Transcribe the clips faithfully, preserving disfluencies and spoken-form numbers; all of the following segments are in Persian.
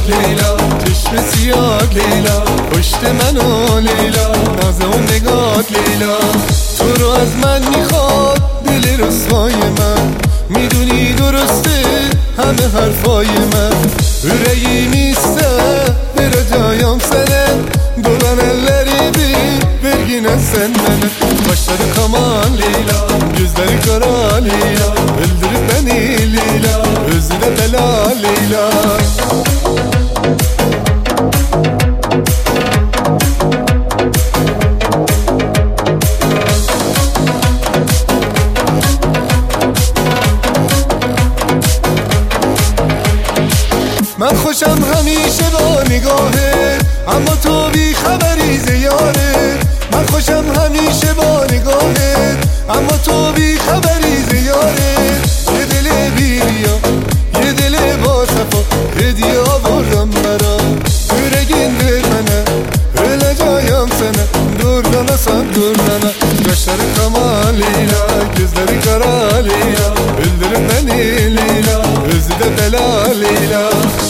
لیلا، چشم سیاه لیلا، پشت منو لیلا، ناز اون نگات لیلا. تو رو از من میخواد دل رسوای من، میدونی درسته همه حرفای من. Yüreğimizde vereceğim sana, dolan ellerimi ver yine sen bana. Başları kaman Leyla, gözleri kara Leyla, öldürüp beni Leyla, özü de bela Leyla. من خوشم همیشه با نگاهه، اما تو بی خبری زیاره. من خوشم همیشه با نگاهه، اما تو بی خبری زیاره. یه دل بیریا، یه دل با صفا، هدیه آوردم برا. yüreğin ver bana, öleceğim sana. Dur bana sen dur bana. Kaşları kama Leyla, gözleri kara Leyla, öldürün beni Leyla, özü de bela Leyla.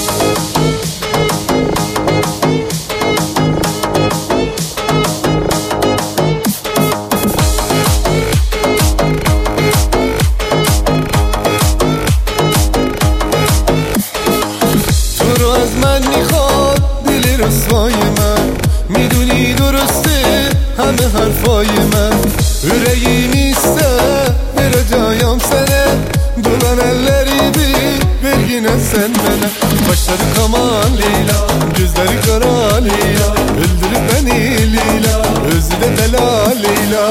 از من میخواد دل رسوای من، میدونی درسته همه حرفای من. Yüreğimizde vereceğim sana, dolan ellerimi ver yine sen bana. Başları kaman Leyla, gözleri kara Leyla, öldürüp beni Leyla, özü de bela Leyla.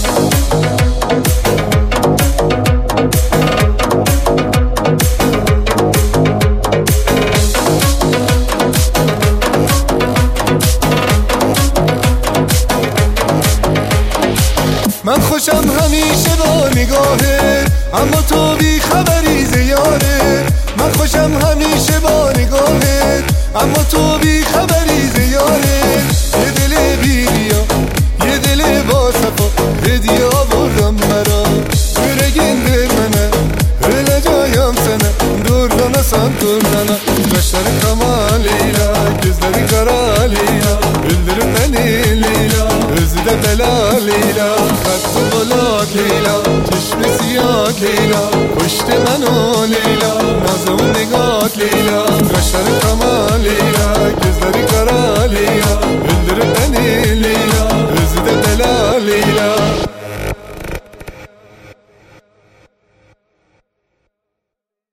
من خوشم همیشه با نگاهه، اما تو بی خبری زیاره. من خوشم همیشه با نگاهه، اما تو بی خبری زیاره. یه دل بیریا، یه دل با صفا، هدیه آوردم برا. yüreğin ver bana, öleceğim sana. Dur bana sen dur bana. Kaşları kama Leyla, gözleri kara Leyla, öldürün beni Leyla, özü de bela Leyla. Kalktı bulat Leyla, çeşme siyah Leyla, puşte منو Leyla, nazım negat Leyla. Kaşları kama Leyla, gözleri kara Leyla, öldürün beni